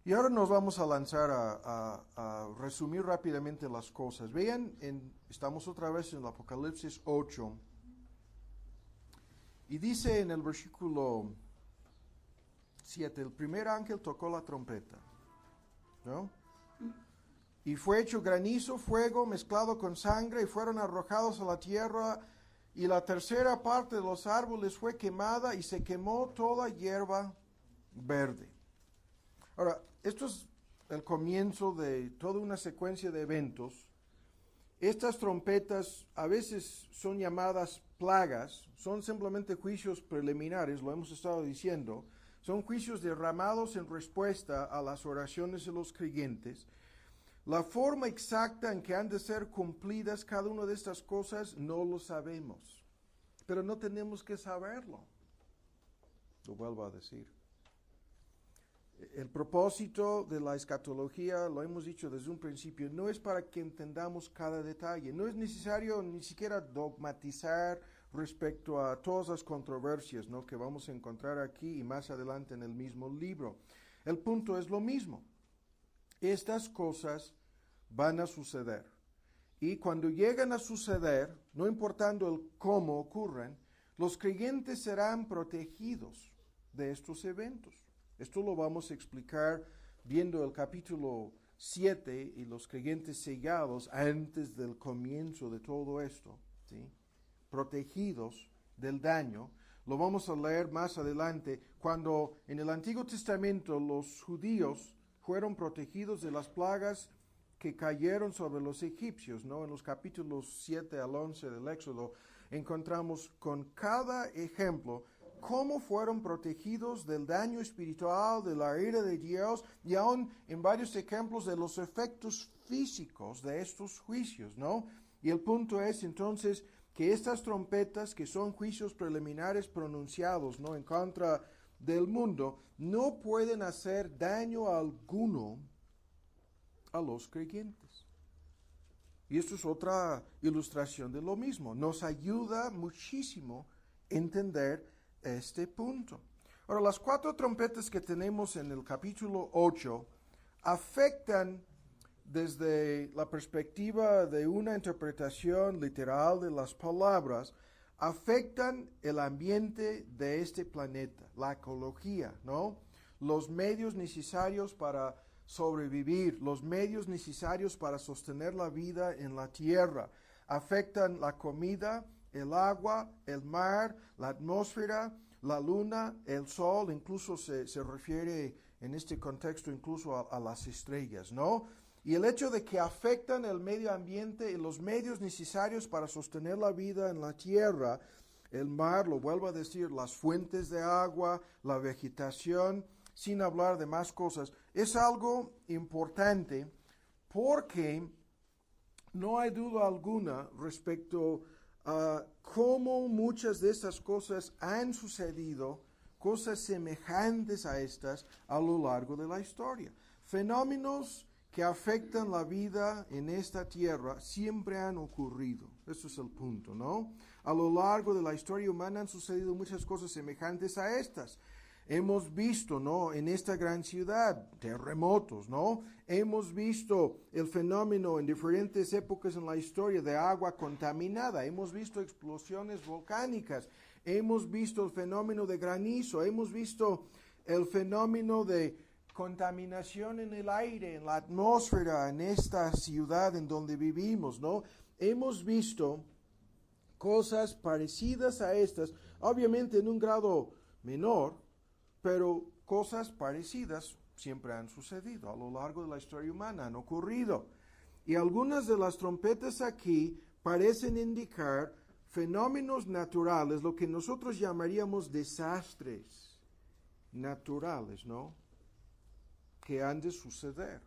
Y ahora nos vamos a lanzar a resumir rápidamente las cosas. Vean, estamos otra vez en el Apocalipsis 8. Y dice en el versículo 7, el primer ángel tocó la trompeta, ¿no? Y fue hecho granizo, fuego mezclado con sangre, y fueron arrojados a la tierra, y la tercera parte de los árboles fue quemada, y se quemó toda hierba verde. Ahora, esto es el comienzo de toda una secuencia de eventos. Estas trompetas a veces son llamadas plagas, son simplemente juicios preliminares, lo hemos estado diciendo, son juicios derramados en respuesta a las oraciones de los creyentes. La forma exacta en que han de ser cumplidas cada una de estas cosas no lo sabemos, pero no tenemos que saberlo. Lo vuelvo a decir. El propósito de la escatología, lo hemos dicho desde un principio, no es para que entendamos cada detalle. No es necesario ni siquiera dogmatizar respecto a todas las controversias, ¿no?, que vamos a encontrar aquí y más adelante en el mismo libro. El punto es lo mismo. Estas cosas van a suceder. Y cuando llegan a suceder, no importando el cómo ocurren, los creyentes serán protegidos de estos eventos. Esto lo vamos a explicar viendo el capítulo 7 y los creyentes sellados antes del comienzo de todo esto, ¿sí?, protegidos del daño. Lo vamos a leer más adelante, cuando en el Antiguo Testamento los judíos fueron protegidos de las plagas que cayeron sobre los egipcios, ¿no? En los capítulos 7 al 11 del Éxodo encontramos con cada ejemplo cómo fueron protegidos del daño espiritual, de la ira de Dios, y aún en varios ejemplos de los efectos físicos de estos juicios, ¿no? Y el punto es entonces que estas trompetas, que son juicios preliminares pronunciados, ¿no?, en contra del mundo, no pueden hacer daño alguno a los creyentes. Y esto es otra ilustración de lo mismo. Nos ayuda muchísimo entender este punto. Ahora, las 4 trompetas que tenemos en el capítulo 8 afectan desde la perspectiva de una interpretación literal de las palabras, afectan el ambiente de este planeta, la ecología, ¿no? Los medios necesarios para sobrevivir, los medios necesarios para sostener la vida en la tierra, afectan la comida, el agua, el mar, la atmósfera, la luna, el sol, incluso se refiere en este contexto incluso a las estrellas, ¿no? Y el hecho de que afectan el medio ambiente y los medios necesarios para sostener la vida en la tierra, el mar, lo vuelvo a decir, las fuentes de agua, la vegetación, sin hablar de más cosas, es algo importante porque no hay duda alguna respecto a cómo muchas de estas cosas han sucedido, cosas semejantes a estas a lo largo de la historia. Fenómenos que afectan la vida en esta tierra siempre han ocurrido. Eso es el punto, ¿no? A lo largo de la historia humana han sucedido muchas cosas semejantes a estas. Hemos visto, ¿no?, en esta gran ciudad, terremotos, ¿no? Hemos visto el fenómeno en diferentes épocas en la historia de agua contaminada. Hemos visto explosiones volcánicas. Hemos visto el fenómeno de granizo. Hemos visto el fenómeno de contaminación en el aire, en la atmósfera, en esta ciudad en donde vivimos, ¿no? Hemos visto cosas parecidas a estas, obviamente en un grado menor, pero cosas parecidas siempre han sucedido a lo largo de la historia humana, han ocurrido. Y algunas de las trompetas aquí parecen indicar fenómenos naturales, lo que nosotros llamaríamos desastres naturales, ¿no?, que han de suceder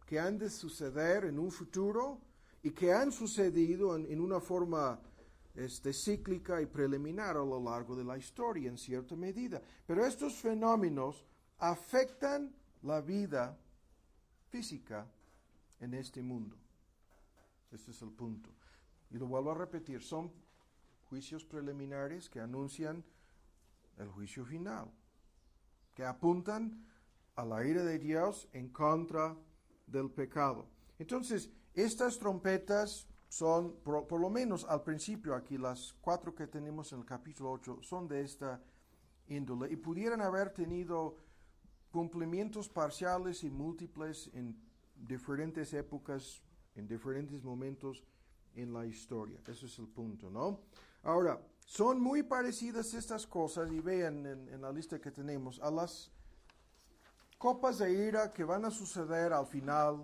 en un futuro y que han sucedido en una forma cíclica y preliminar a lo largo de la historia en cierta medida. Pero estos fenómenos afectan la vida física en este mundo. Este es el punto. Y lo vuelvo a repetir, son juicios preliminares que anuncian el juicio final, que apuntan a la ira de Dios en contra del pecado. Entonces, estas trompetas son, por lo menos al principio aquí, las 4 que tenemos en el capítulo 8, son de esta índole y pudieran haber tenido cumplimientos parciales y múltiples en diferentes épocas, en diferentes momentos en la historia. Ese es el punto, ¿no? Ahora, son muy parecidas estas cosas, y vean en la lista que tenemos, a las copas de ira que van a suceder al final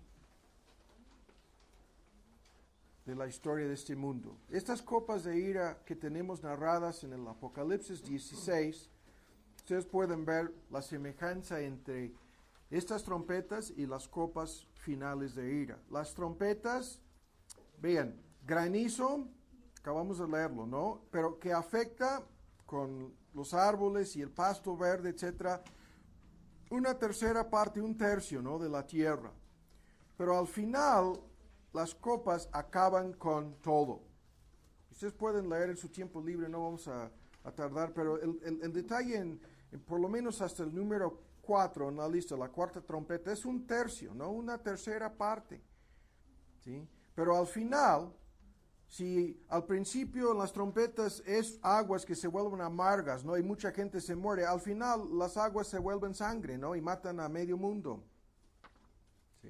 de la historia de este mundo. Estas copas de ira que tenemos narradas en el Apocalipsis 16, ustedes pueden ver la semejanza entre estas trompetas y las copas finales de ira. Las trompetas, vean, granizo, acabamos de leerlo, ¿no? Pero que afecta con los árboles y el pasto verde, etcétera, una tercera parte, un tercio, ¿no?, de la tierra. Pero al final, las copas acaban con todo. Ustedes pueden leer en su tiempo libre, no vamos a tardar, pero el detalle en por lo menos hasta el número 4 en la lista, la cuarta trompeta, es un tercio, ¿no?, una tercera parte, ¿sí? Pero al final, si al principio en las trompetas es aguas que se vuelven amargas, ¿no?, y mucha gente se muere, al final las aguas se vuelven sangre, ¿no?, y matan a medio mundo, ¿sí?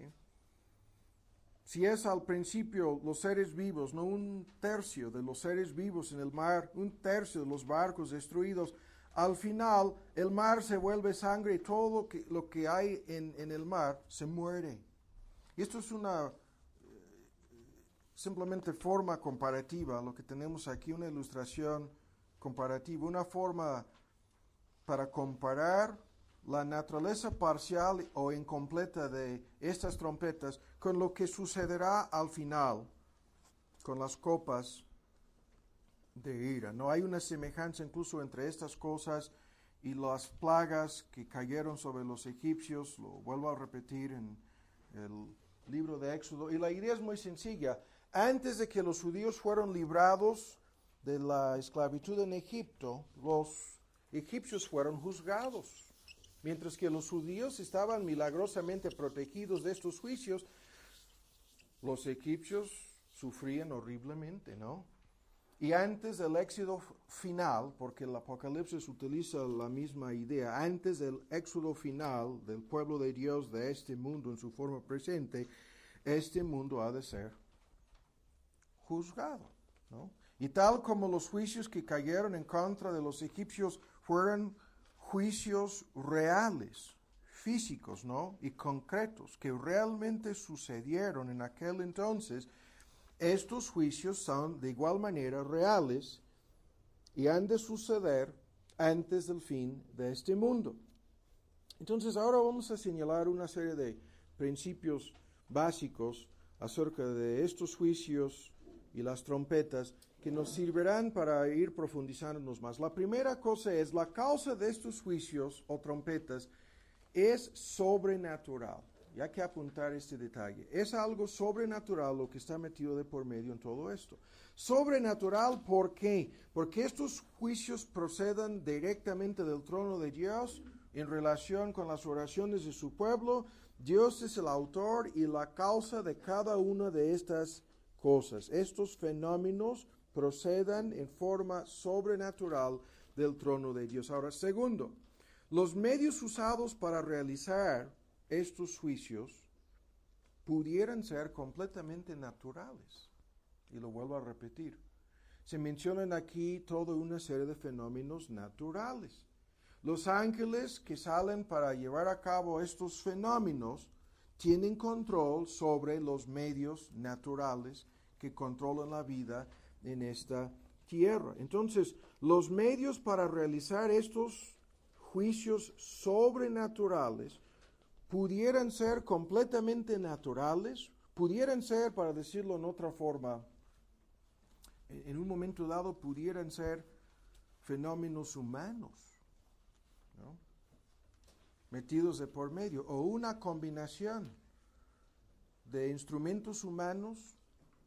Si es al principio los seres vivos, no un tercio de los seres vivos en el mar, un tercio de los barcos destruidos, al final el mar se vuelve sangre y todo lo que hay en el mar se muere. Y esto es una simplemente forma comparativa, lo que tenemos aquí, una ilustración comparativa, una forma para comparar la naturaleza parcial o incompleta de estas trompetas con lo que sucederá al final con las copas de ira. No hay una semejanza incluso entre estas cosas y las plagas que cayeron sobre los egipcios, lo vuelvo a repetir en el libro de Éxodo, y la idea es muy sencilla. Antes de que los judíos fueron librados de la esclavitud en Egipto, los egipcios fueron juzgados. Mientras que los judíos estaban milagrosamente protegidos de estos juicios, los egipcios sufrían horriblemente, ¿no? Y antes del éxodo final, porque el Apocalipsis utiliza la misma idea, antes del éxodo final del pueblo de Dios de este mundo en su forma presente, este mundo ha de ser juzgado, ¿no? Y tal como los juicios que cayeron en contra de los egipcios fueron juicios reales, físicos, ¿no?, y concretos, que realmente sucedieron en aquel entonces, estos juicios son de igual manera reales y han de suceder antes del fin de este mundo. Entonces ahora vamos a señalar una serie de principios básicos acerca de estos juicios y las trompetas que nos servirán para ir profundizándonos más. La primera cosa es, la causa de estos juicios o trompetas es sobrenatural. Y hay que apuntar este detalle. Es algo sobrenatural lo que está metido de por medio en todo esto. Sobrenatural, ¿por qué? Porque estos juicios proceden directamente del trono de Dios en relación con las oraciones de su pueblo. Dios es el autor y la causa de cada una de estas cosas. Estos fenómenos procedan en forma sobrenatural del trono de Dios. Ahora, segundo, los medios usados para realizar estos juicios pudieran ser completamente naturales. Y lo vuelvo a repetir. Se mencionan aquí toda una serie de fenómenos naturales. Los ángeles que salen para llevar a cabo estos fenómenos tienen control sobre los medios naturales que controlan la vida en esta tierra. Entonces, los medios para realizar estos juicios sobrenaturales pudieran ser completamente naturales, pudieran ser, para decirlo en otra forma, en un momento dado pudieran ser fenómenos humanos, ¿no?, metidos de por medio, o una combinación de instrumentos humanos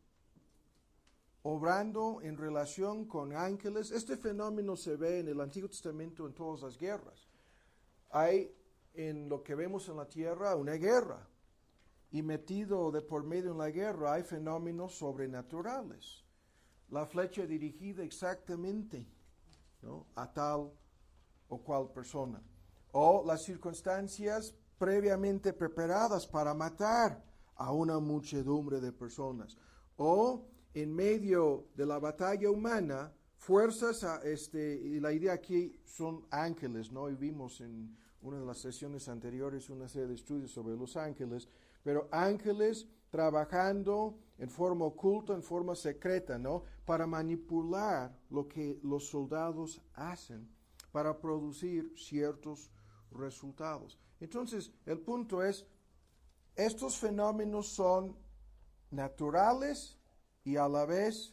obrando en relación con ángeles. Este fenómeno se ve en el Antiguo Testamento en todas las guerras. Hay en lo que vemos en la tierra una guerra. Y metido de por medio en la guerra hay fenómenos sobrenaturales. La flecha dirigida exactamente, ¿no?, a tal o cual persona. O las circunstancias previamente preparadas para matar a una muchedumbre de personas. O en medio de la batalla humana, fuerzas, y la idea aquí son ángeles, ¿no? Y vimos en una de las sesiones anteriores una serie de estudios sobre los ángeles, pero ángeles trabajando en forma oculta, en forma secreta, ¿no?, para manipular lo que los soldados hacen, para producir ciertos resultados. Entonces, el punto es, estos fenómenos son naturales y a la vez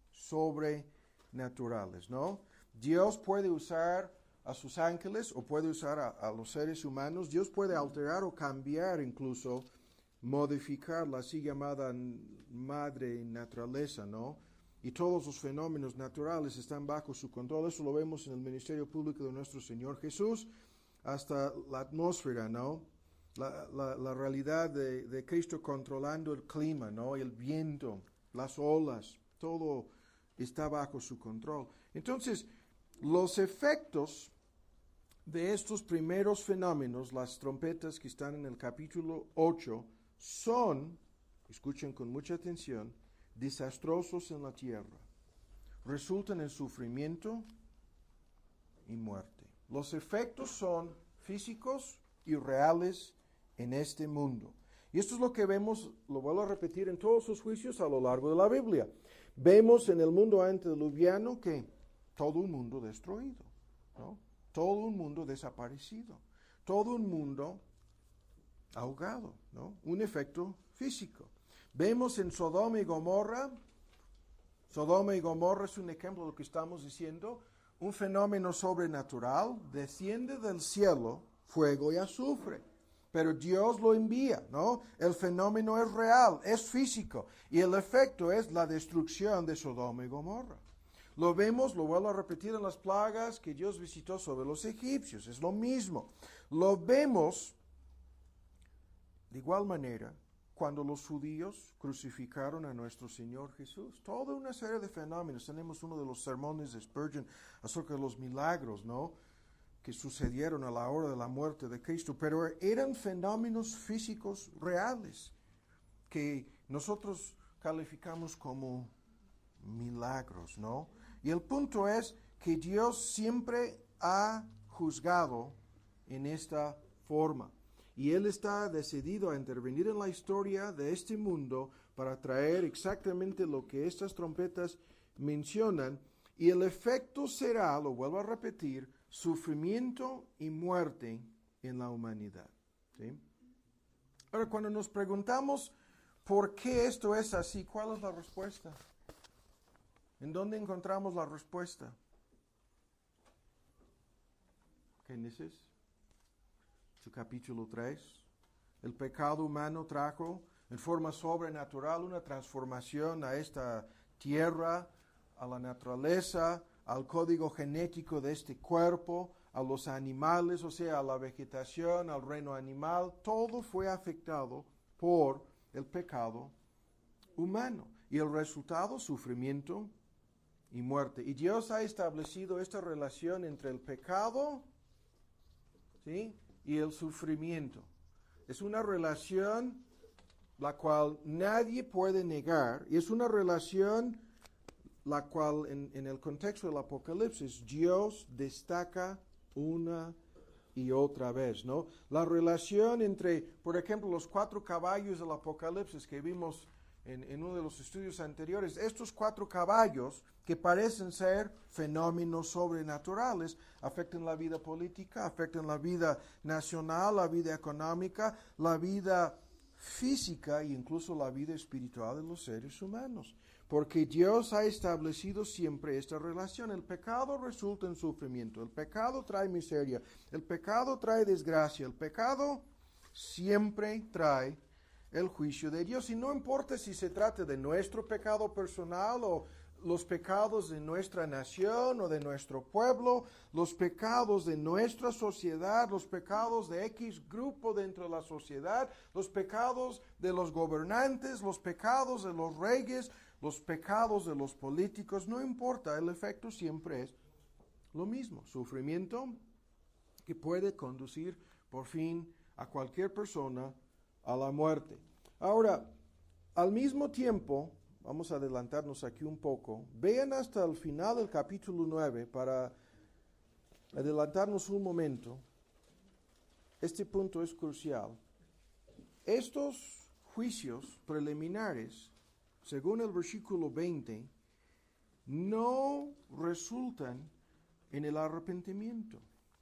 sobrenaturales, ¿no? Dios puede usar a sus ángeles o puede usar a los seres humanos. Dios puede alterar o cambiar, incluso modificar la así llamada madre naturaleza, ¿no? Y todos los fenómenos naturales están bajo su control. Eso lo vemos en el ministerio público de nuestro Señor Jesús, hasta la atmósfera, ¿no? La realidad de Cristo controlando el clima, ¿no? El viento, las olas, todo está bajo su control. Entonces, los efectos de estos primeros fenómenos, las trompetas que están en el capítulo 8, son, escuchen con mucha atención, desastrosos en la tierra. Resultan en sufrimiento y muerte. Los efectos son físicos y reales en este mundo. Y esto es lo que vemos, lo vuelvo a repetir, en todos sus juicios a lo largo de la Biblia. Vemos en el mundo antediluviano que todo un mundo destruido, ¿no? Todo un mundo desaparecido, todo un mundo ahogado, ¿no? Un efecto físico. Vemos en Sodoma y Gomorra es un ejemplo de lo que estamos diciendo, un fenómeno sobrenatural, desciende del cielo fuego y azufre, pero Dios lo envía, ¿no? El fenómeno es real, es físico, y el efecto es la destrucción de Sodoma y Gomorra. Lo vemos, lo vuelvo a repetir, en las plagas que Dios visitó sobre los egipcios, es lo mismo. Lo vemos de igual manera cuando los judíos crucificaron a nuestro Señor Jesús. Toda una serie de fenómenos. Tenemos uno de los sermones de Spurgeon acerca de los milagros, ¿no?, que sucedieron a la hora de la muerte de Cristo, pero eran fenómenos físicos reales que nosotros calificamos como milagros, ¿no? Y el punto es que Dios siempre ha juzgado en esta forma. Y Él está decidido a intervenir en la historia de este mundo para traer exactamente lo que estas trompetas mencionan. Y el efecto será, lo vuelvo a repetir, sufrimiento y muerte en la humanidad, ¿sí? Ahora, cuando nos preguntamos por qué esto es así, ¿cuál es la respuesta? ¿En dónde encontramos la respuesta? Génesis, su capítulo 3. El pecado humano trajo en forma sobrenatural una transformación a esta tierra, a la naturaleza, al código genético de este cuerpo, a los animales, o sea, a la vegetación, al reino animal. Todo fue afectado por el pecado humano. Y el resultado, sufrimiento y muerte. Y Dios ha establecido esta relación entre el pecado, ¿sí?, y el sufrimiento. Es una relación la cual nadie puede negar, y es una relación la cual en el contexto del Apocalipsis Dios destaca una y otra vez, ¿no? La relación entre, por ejemplo, los 4 caballos del Apocalipsis que vimos en uno de los estudios anteriores, estos 4 caballos que parecen ser fenómenos sobrenaturales, afectan la vida política, afectan la vida nacional, la vida económica, la vida física e incluso la vida espiritual de los seres humanos. Porque Dios ha establecido siempre esta relación. El pecado resulta en sufrimiento, el pecado trae miseria, el pecado trae desgracia, el pecado siempre trae el juicio de Dios. Y no importa si se trata de nuestro pecado personal o los pecados de nuestra nación o de nuestro pueblo, los pecados de nuestra sociedad, los pecados de X grupo dentro de la sociedad, los pecados de los gobernantes, los pecados de los reyes, los pecados de los políticos, no importa, el efecto siempre es lo mismo, sufrimiento que puede conducir por fin a cualquier persona a la muerte. Ahora, al mismo tiempo, vamos a adelantarnos aquí un poco. Vean hasta el final del capítulo 9 para adelantarnos un momento. Este punto es crucial. Estos juicios preliminares, según el versículo 20, no resultan en el arrepentimiento.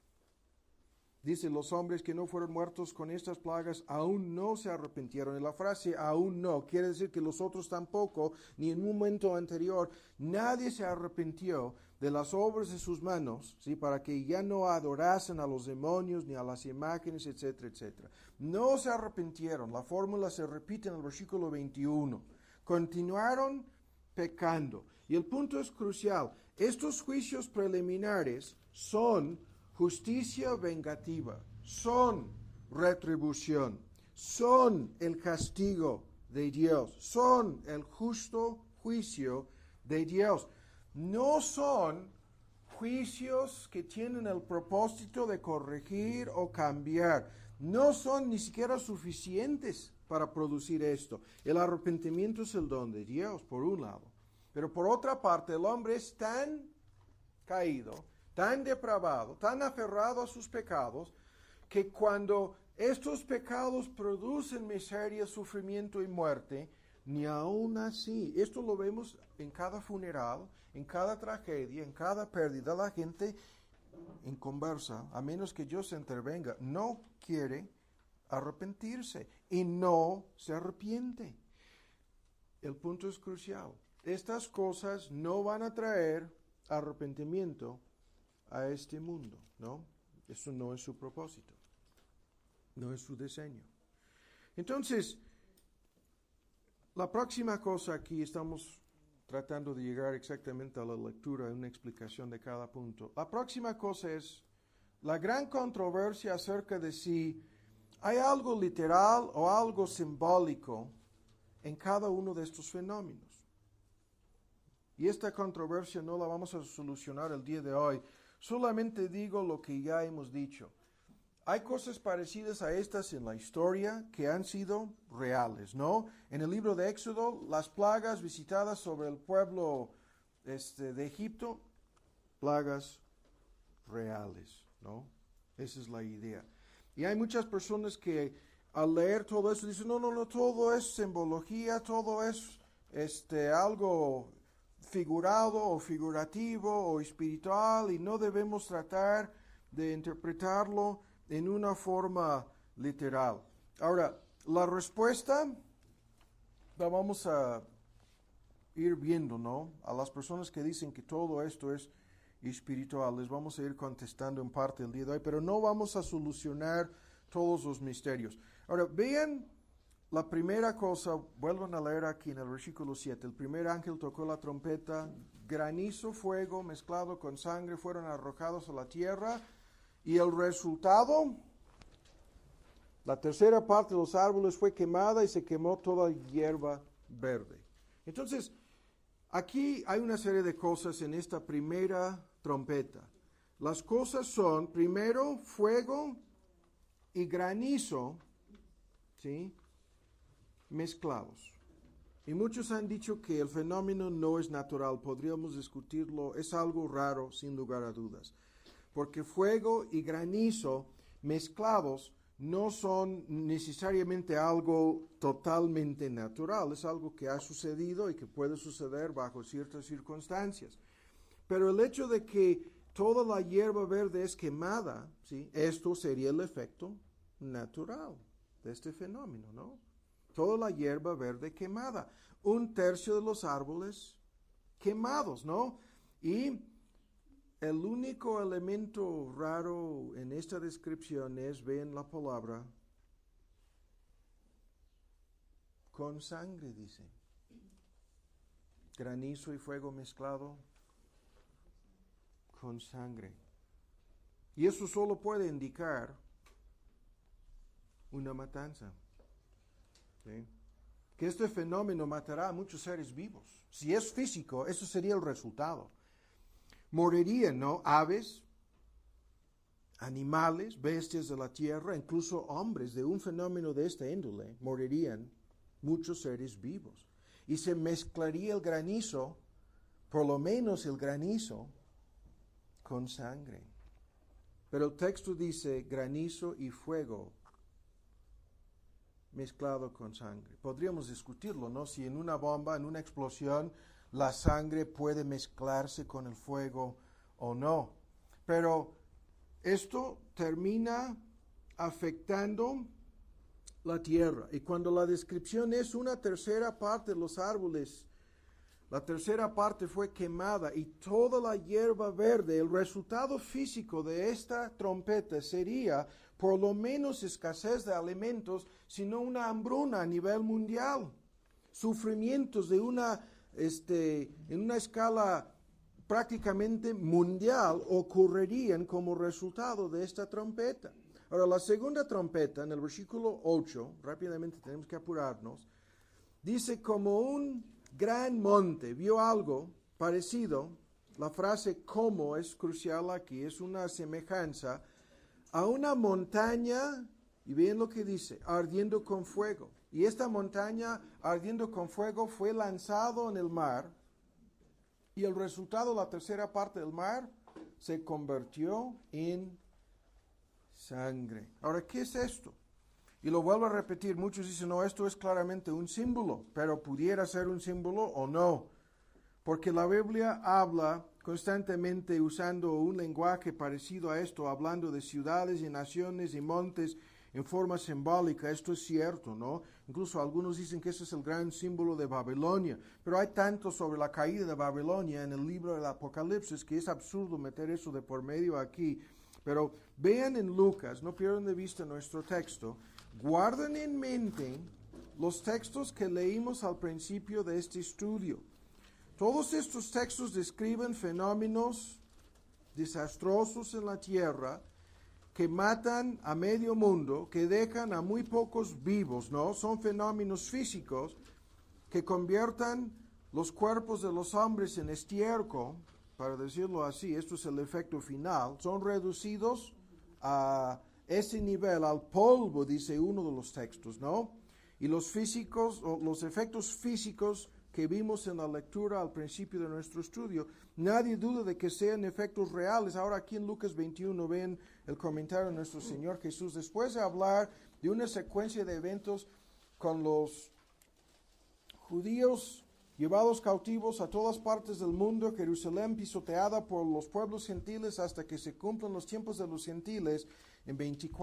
Dice, los hombres que no fueron muertos con estas plagas aún no se arrepintieron. Y la frase aún no quiere decir que los otros tampoco, ni en un momento anterior, nadie se arrepintió de las obras de sus manos, ¿sí? Para que ya no adorasen a los demonios, ni a las imágenes, etcétera, etcétera. No se arrepintieron. La fórmula se repite en el versículo 21. Continuaron pecando. Y el punto es crucial. Estos juicios preliminares son justicia vengativa, son retribución, son el castigo de Dios, son el justo juicio de Dios. No son juicios que tienen el propósito de corregir o cambiar. No son ni siquiera suficientes para producir esto. El arrepentimiento es el don de Dios, por un lado. Pero por otra parte, el hombre es tan caído, tan depravado, tan aferrado a sus pecados, que cuando estos pecados producen miseria, sufrimiento y muerte, ni aún así, esto lo vemos en cada funeral, en cada tragedia, en cada pérdida, la gente en conversa, a menos que Dios intervenga, no quiere arrepentirse y no se arrepiente. El punto es crucial. Estas cosas no van a traer arrepentimiento a este mundo, ¿no? Eso no es su propósito, no es su diseño. Entonces, la próxima cosa aquí, estamos tratando de llegar exactamente a la lectura, una explicación de cada punto. La próxima cosa es la gran controversia acerca de si hay algo literal o algo simbólico en cada uno de estos fenómenos. Y esta controversia no la vamos a solucionar el día de hoy. Solamente digo lo que ya hemos dicho. Hay cosas parecidas a estas en la historia que han sido reales, ¿no? En el libro de Éxodo, las plagas visitadas sobre el pueblo de Egipto, plagas reales, ¿no? Esa es la idea. Y hay muchas personas que al leer todo eso dicen, no, todo es simbología, todo es algo figurado o figurativo o espiritual y no debemos tratar de interpretarlo en una forma literal. Ahora, la respuesta la vamos a ir viendo, ¿no? A las personas que dicen que todo esto es espiritual, les vamos a ir contestando en parte el día de hoy, pero no vamos a solucionar todos los misterios. Ahora, vean la primera cosa, vuelvan a leer aquí en el versículo 7. El primer ángel tocó la trompeta, granizo, fuego mezclado con sangre fueron arrojados a la tierra, y el resultado, la tercera parte de los árboles fue quemada y se quemó toda hierba verde. Entonces, aquí hay una serie de cosas en esta primera trompeta. Las cosas son, primero, fuego y granizo, ¿sí?, mezclados. Y muchos han dicho que el fenómeno no es natural, podríamos discutirlo, es algo raro, sin lugar a dudas. Porque fuego y granizo mezclados no son necesariamente algo totalmente natural, es algo que ha sucedido y que puede suceder bajo ciertas circunstancias. Pero el hecho de que toda la hierba verde es quemada, ¿sí?, esto sería el efecto natural de este fenómeno, ¿no? Toda la hierba verde quemada, 1/3 de los árboles quemados, ¿no? Y el único elemento raro en esta descripción es, ven la palabra, con sangre, dice. granizo y fuego mezclado con sangre. Y eso solo puede indicar una matanza. ¿Sí? Que este fenómeno matará a muchos seres vivos. Si es físico, eso sería el resultado. Morirían, ¿no? Aves, animales, bestias de la tierra, incluso hombres de un fenómeno de esta índole, morirían muchos seres vivos. Y se mezclaría el granizo, por lo menos el granizo, con sangre. Pero el texto dice granizo y fuego mezclado con sangre. Podríamos discutirlo, ¿no? Si en una bomba, en una explosión, la sangre puede mezclarse con el fuego o no. Pero esto termina afectando la tierra. Y cuando la descripción es una tercera parte de los árboles, la tercera parte fue quemada y toda la hierba verde, el resultado físico de esta trompeta sería por lo menos escasez de alimentos, sino una hambruna a nivel mundial. Sufrimientos de en una escala prácticamente mundial ocurrirían como resultado de esta trompeta. Ahora, la segunda trompeta, en el versículo 8, rápidamente tenemos que apurarnos, dice como un gran monte, vio algo parecido, la frase como es crucial aquí, es una semejanza a una montaña, y vean lo que dice, ardiendo con fuego. Y esta montaña ardiendo con fuego fue lanzado en el mar, y el resultado, la tercera parte del mar, se convirtió en sangre. Ahora, ¿qué es esto? Y lo vuelvo a repetir, muchos dicen, no, esto es claramente un símbolo, pero pudiera ser un símbolo o no, porque la Biblia habla constantemente usando un lenguaje parecido a esto, hablando de ciudades y naciones y montes en forma simbólica. Esto es cierto, ¿no? Incluso algunos dicen que ese es el gran símbolo de Babilonia, pero hay tanto sobre la caída de Babilonia en el libro del Apocalipsis que es absurdo meter eso de por medio aquí. Pero vean en Lucas, no pierdan de vista nuestro texto, guarden en mente los textos que leímos al principio de este estudio. Todos estos textos describen fenómenos desastrosos en la tierra que matan a medio mundo, que dejan a muy pocos vivos, ¿no? Son fenómenos físicos que conviertan los cuerpos de los hombres en estiércol, para decirlo así, esto es el efecto final, son reducidos a ese nivel, al polvo, dice uno de los textos, ¿no? Y los físicos, o los efectos físicos que vimos en la lectura al principio de nuestro estudio, nadie duda de que sean efectos reales. Ahora aquí en Lucas 21 ven el comentario de nuestro Señor Jesús, después de hablar de una secuencia de eventos con los judíos llevados cautivos a todas partes del mundo, Jerusalén pisoteada por los pueblos gentiles hasta que se cumplan los tiempos de los gentiles, en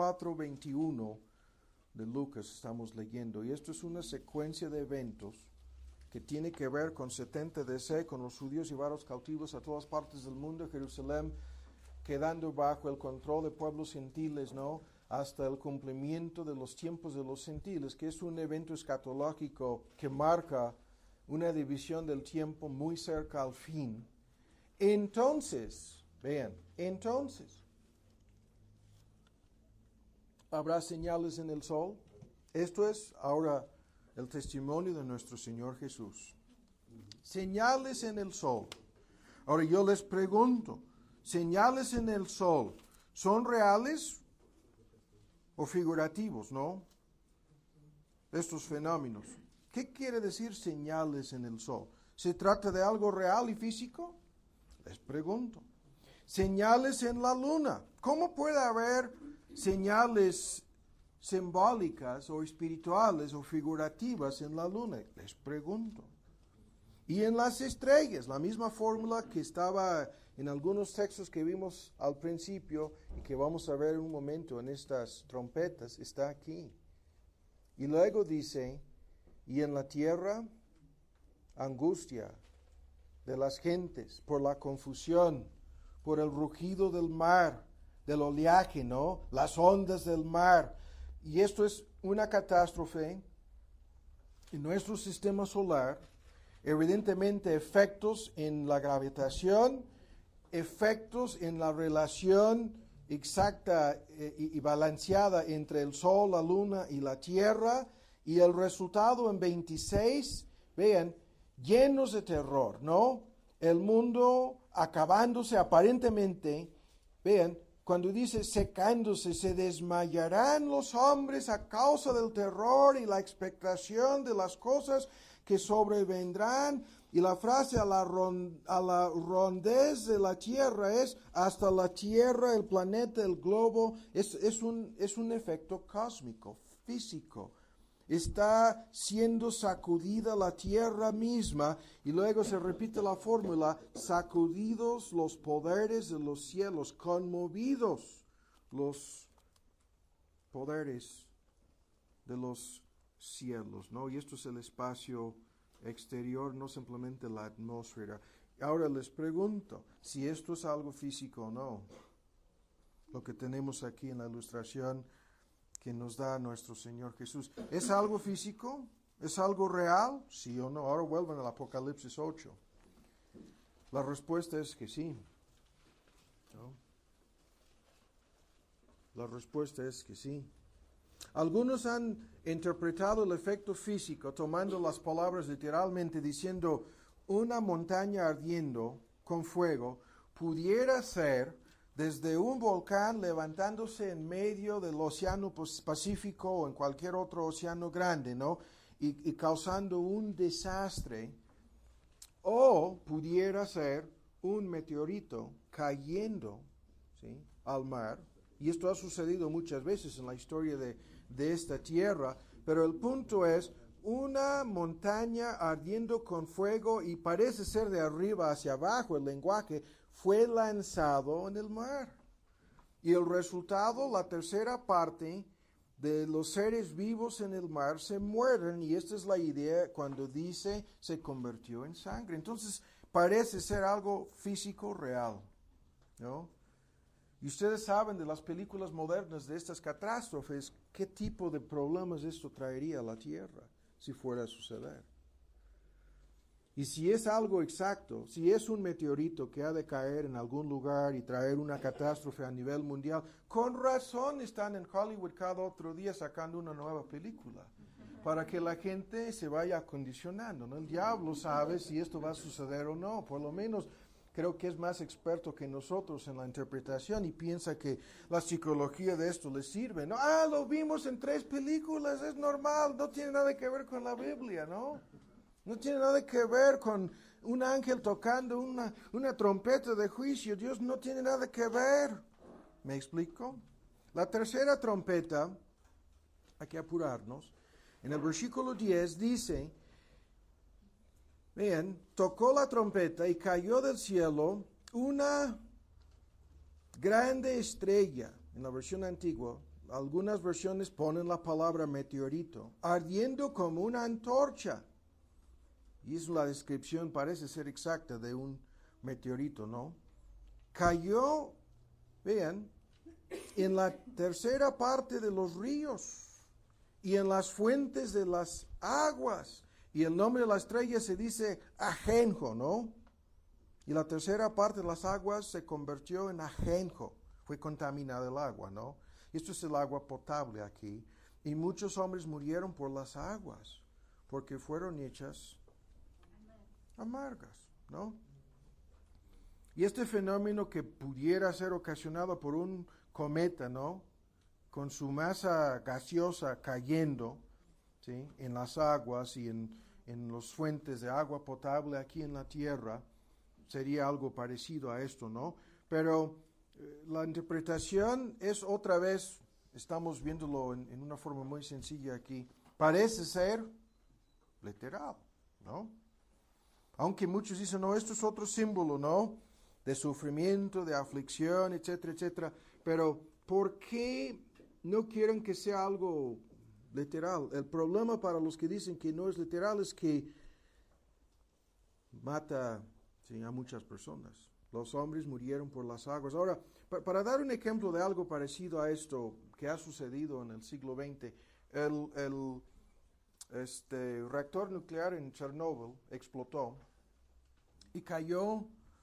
24-21 de Lucas estamos leyendo. Y esto es una secuencia de eventos que tiene que ver con 70 DC, con los judíos llevados cautivos a todas partes del mundo, Jerusalén quedando bajo el control de pueblos gentiles, ¿no? Hasta el cumplimiento de los tiempos de los gentiles, que es un evento escatológico que marca una división del tiempo muy cerca al fin. Entonces, vean, ¿habrá señales en el sol? Esto es ahora el testimonio de nuestro Señor Jesús. Señales en el sol. Ahora yo les pregunto, ¿señales en el sol son reales o figurativos, no? Estos fenómenos. ¿Qué quiere decir señales en el sol? ¿Se trata de algo real y físico? Les pregunto. Señales en la luna. ¿Cómo puede haber señales simbólicas o espirituales o figurativas en la luna? Les pregunto. Y en las estrellas, la misma fórmula que estaba en algunos textos que vimos al principio y que vamos a ver en un momento en estas trompetas, está aquí. Y luego dice, y en la tierra, angustia de las gentes por la confusión, por el rugido del mar, del oleaje, ¿no? Las ondas del mar. Y esto es una catástrofe en nuestro sistema solar evidentemente efectos en la gravitación, efectos en la relación exacta y balanceada entre el Sol, la Luna y la Tierra, y el resultado en 26, vean, llenos de terror, ¿no? El mundo acabándose aparentemente, vean, cuando dice secándose, se desmayarán los hombres a causa del terror y la expectación de las cosas que sobrevendrán. Y la frase a la rondez de la tierra es hasta la tierra, el planeta, el globo, es un efecto cósmico, físico. Está siendo sacudida la tierra misma, y luego se repite la fórmula, sacudidos los poderes de los cielos, conmovidos los poderes de los cielos, ¿no? Y esto es el espacio exterior, no simplemente la atmósfera. Ahora les pregunto si esto es algo físico o no. Lo que tenemos aquí en la ilustración que nos da nuestro Señor Jesús. ¿Es algo físico? ¿Es algo real? ¿Sí o no? Ahora vuelvan al Apocalipsis 8. La respuesta es que sí, ¿no? La respuesta es que sí. Algunos han interpretado el efecto físico tomando las palabras literalmente, diciendo una montaña ardiendo con fuego pudiera ser desde un volcán levantándose en medio del océano Pacífico o en cualquier otro océano grande, ¿no? Y causando un desastre. O pudiera ser un meteorito cayendo, ¿sí?, al mar. Y esto ha sucedido muchas veces en la historia de esta tierra. Pero el punto es una montaña ardiendo con fuego, y parece ser de arriba hacia abajo el lenguaje, fue lanzado en el mar. Y el resultado, la tercera parte de los seres vivos en el mar se mueren, y esta es la idea cuando dice se convirtió en sangre. Entonces parece ser algo físico real, ¿no? Y ustedes saben de las películas modernas de estas catástrofes, qué tipo de problemas esto traería a la tierra si fuera a suceder. Y si es algo exacto, si es un meteorito que ha de caer en algún lugar y traer una catástrofe a nivel mundial, con razón están en Hollywood cada otro día sacando una nueva película, para que la gente se vaya acondicionando, ¿no? El diablo sabe si esto va a suceder o no, por lo menos creo que es más experto que nosotros en la interpretación y piensa que la psicología de esto le sirve, ¿no? Lo vimos en 3 películas, es normal, no tiene nada que ver con la Biblia, ¿no? No tiene nada que ver con un ángel tocando una trompeta de juicio. Dios no tiene nada que ver. ¿Me explico? La tercera trompeta, hay que apurarnos. En el versículo 10 dice, vean, tocó la trompeta y cayó del cielo una grande estrella. En la versión antigua, algunas versiones ponen la palabra meteorito, ardiendo como una antorcha. Y es la descripción, parece ser exacta, de un meteorito, ¿no? Cayó, vean, en la tercera parte de los ríos y en las fuentes de las aguas. Y el nombre de la estrella se dice ajenjo, ¿no? Y la tercera parte de las aguas se convirtió en ajenjo. Fue contaminada el agua, ¿no? Esto es el agua potable aquí. Y muchos hombres murieron por las aguas, porque fueron hechas amargas, ¿no? Y este fenómeno que pudiera ser ocasionado por un cometa, ¿no?, con su masa gaseosa cayendo, ¿sí?, en las aguas y en las fuentes de agua potable aquí en la tierra, sería algo parecido a esto, ¿no? Pero la interpretación es otra vez, estamos viéndolo en una forma muy sencilla aquí, parece ser literal, ¿no? Aunque muchos dicen, no, esto es otro símbolo, ¿no?, de sufrimiento, de aflicción, etcétera, etcétera. Pero, ¿por qué no quieren que sea algo literal? El problema para los que dicen que no es literal es que mata, sí, a muchas personas. Los hombres murieron por las aguas. Ahora, para dar un ejemplo de algo parecido a esto que ha sucedido en el siglo XX, reactor nuclear en Chernobyl explotó y cayó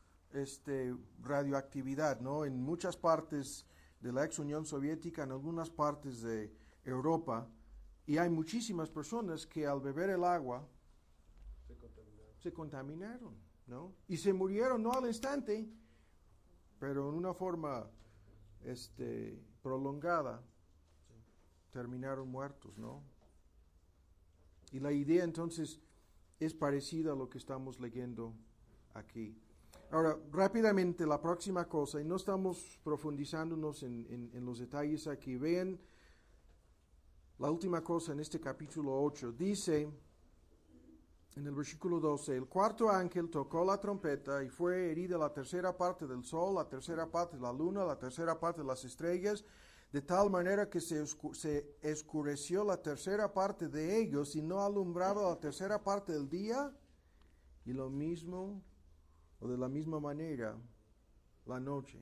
radioactividad, ¿no? En muchas partes de la ex Unión Soviética, en algunas partes de Europa, y hay muchísimas personas que al beber el agua se contaminaron, ¿no? Y se murieron no al instante, pero en una forma prolongada, terminaron muertos, ¿no? Y la idea entonces es parecida a lo que estamos leyendo aquí. Ahora, rápidamente, la próxima cosa, y no estamos profundizándonos en los detalles aquí, vean la última cosa en este capítulo 8, dice en el versículo 12, el cuarto ángel tocó la trompeta y fue herida la tercera parte del sol, la tercera parte de la luna, la tercera parte de las estrellas, de tal manera que se oscureció la tercera parte de ellos y no alumbraba la tercera parte del día, y lo mismo, o de la misma manera, la noche.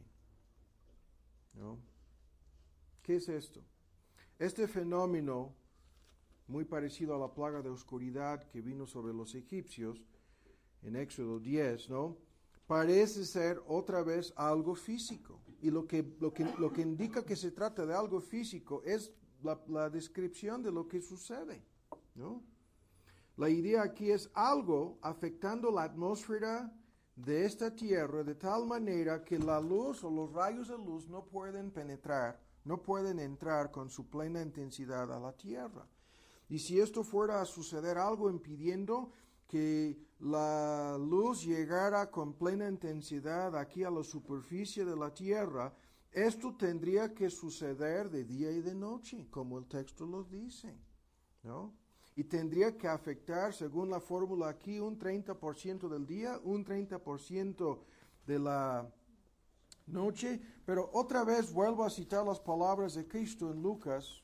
¿No? ¿Qué es esto? Este fenómeno, muy parecido a la plaga de oscuridad que vino sobre los egipcios en Éxodo 10, ¿no? Parece ser otra vez algo físico. Y lo que indica que se trata de algo físico es la descripción de lo que sucede, ¿no? La idea aquí es algo afectando la atmósfera de esta tierra de tal manera que la luz o los rayos de luz no pueden penetrar, no pueden entrar con su plena intensidad a la tierra. Y si esto fuera a suceder, algo impidiendo que la luz llegara con plena intensidad aquí a la superficie de la tierra, esto tendría que suceder de día y de noche, como el texto lo dice, ¿no? Y tendría que afectar, según la fórmula aquí, un 30% del día, un 30% de la noche. Pero otra vez vuelvo a citar las palabras de Cristo en Lucas.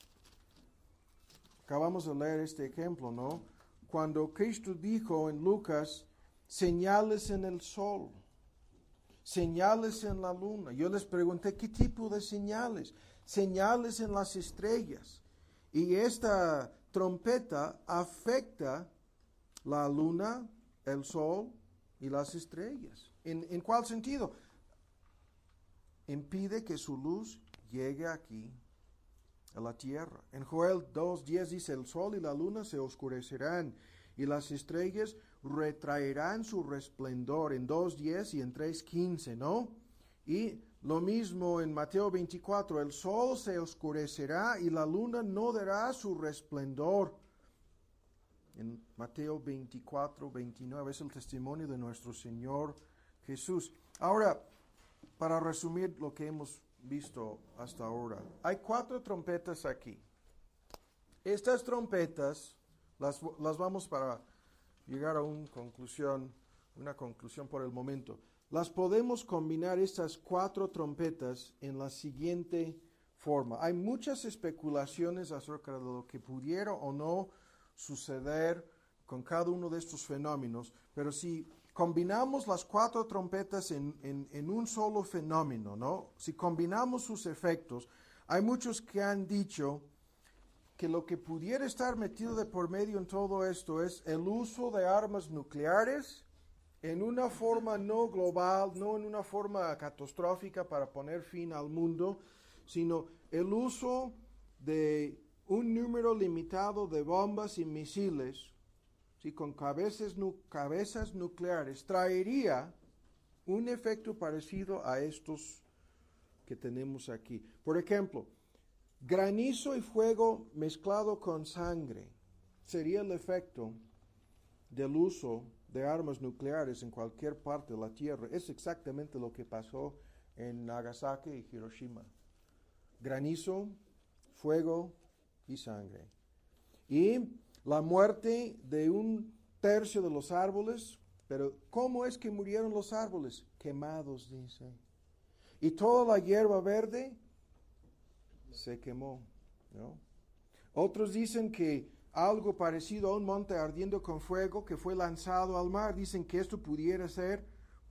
Acabamos de leer este ejemplo, ¿no? Cuando Cristo dijo en Lucas, señales en el sol, señales en la luna. Yo les pregunté, ¿qué tipo de señales? Señales en las estrellas. Y esta trompeta afecta la luna, el sol y las estrellas. ¿En cuál sentido? Impide que su luz llegue aquí a la tierra. En Joel 2:10 dice, el sol y la luna se oscurecerán y las estrellas retraerán su resplandor, en 2:10 y en 3:15, ¿no? Y lo mismo en Mateo 24, el sol se oscurecerá y la luna no dará su resplandor. En Mateo 24:29 es el testimonio de nuestro Señor Jesús. Ahora, para resumir lo que hemos visto hasta ahora, hay 4 trompetas aquí. Estas trompetas las vamos para llegar a una conclusión por el momento. Las podemos combinar estas 4 trompetas en la siguiente forma. Hay muchas especulaciones acerca de lo que pudiera o no suceder con cada uno de estos fenómenos, pero si combinamos las 4 trompetas en un solo fenómeno, ¿no? Si combinamos sus efectos, hay muchos que han dicho que lo que pudiera estar metido de por medio en todo esto es el uso de armas nucleares en una forma no global, no en una forma catastrófica para poner fin al mundo, sino el uso de un número limitado de bombas y misiles, ¿sí? Con cabezas nucleares, traería un efecto parecido a estos que tenemos aquí. Por ejemplo, granizo y fuego mezclado con sangre sería el efecto del uso de armas nucleares en cualquier parte de la Tierra. Es exactamente lo que pasó en Nagasaki y Hiroshima. Granizo, fuego y sangre. Y la muerte de 1/3 de los árboles. Pero ¿cómo es que murieron los árboles? Quemados, dice. Y toda la hierba verde se quemó, ¿no? Otros dicen que algo parecido a un monte ardiendo con fuego que fue lanzado al mar, dicen que esto pudiera ser